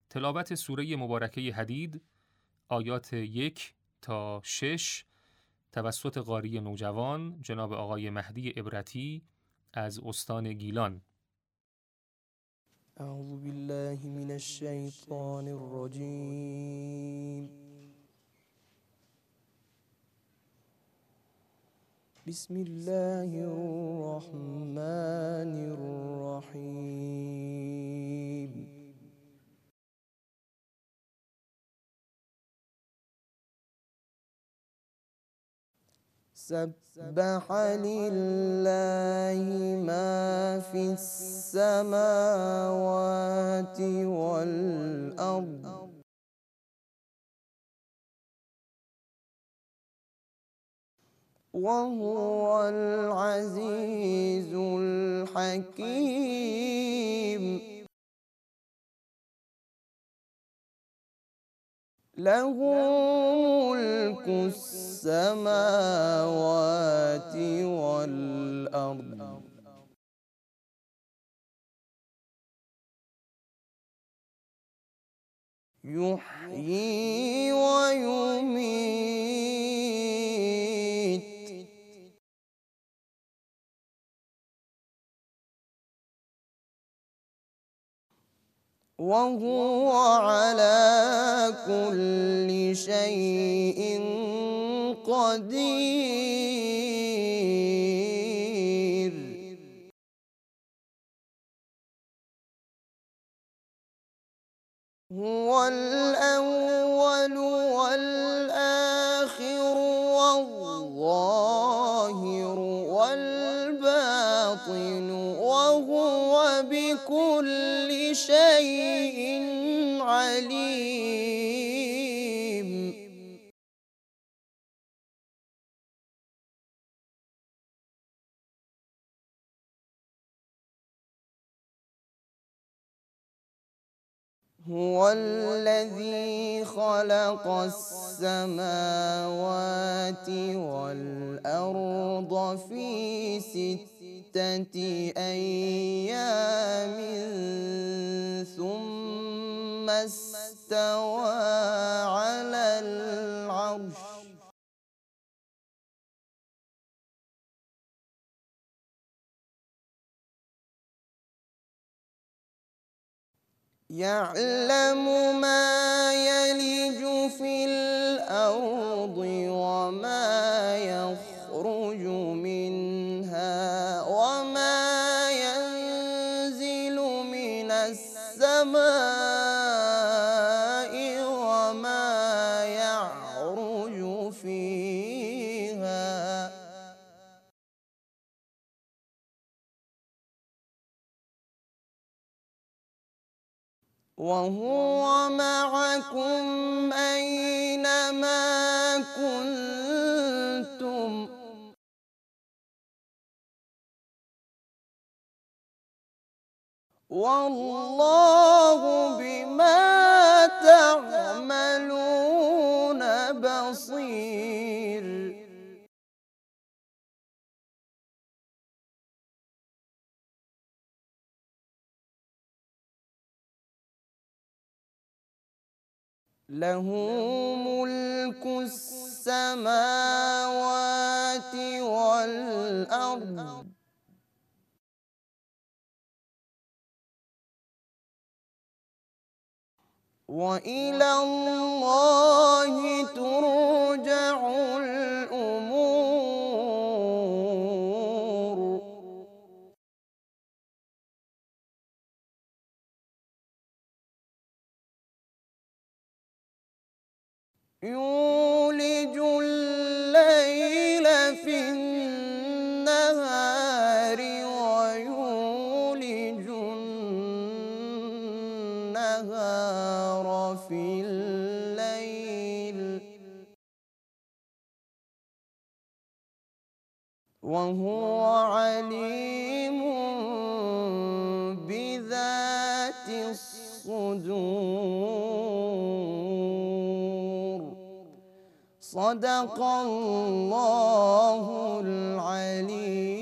تلاوت سوره مبارکه حدید آیات 1 تا 6 توسط قاری نوجوان جناب آقای مهدی عبرتی از استان گیلان. اعوذ بالله من الشیطان الرجیم. بسم الله الرحمن الرحیم. سبح لله ما في السماوات والأرض وهو العزيز الحكيم. له ملك السماوات والأرض يحيي ويميت وهو على كل شيء قدير. هو الأول والآخر والظاهر والباطن وهو بكل شيء عليم. هو الذي خلق السماوات والأرض في 6 أيام ثم استوى على العرش. يعلم ما يلج في الأرض وما يخرج منها وما ينزل من السماء وما يعرج فيها. وهو معكم أينما كنتم والله بما تعملون بصير. له ملك السماوات والأرض وإلى الله ترجع الأمور. يولج الليل في النهار ويولج النهار في الليل وهو عليم بذات الصدور. صدق الله العليم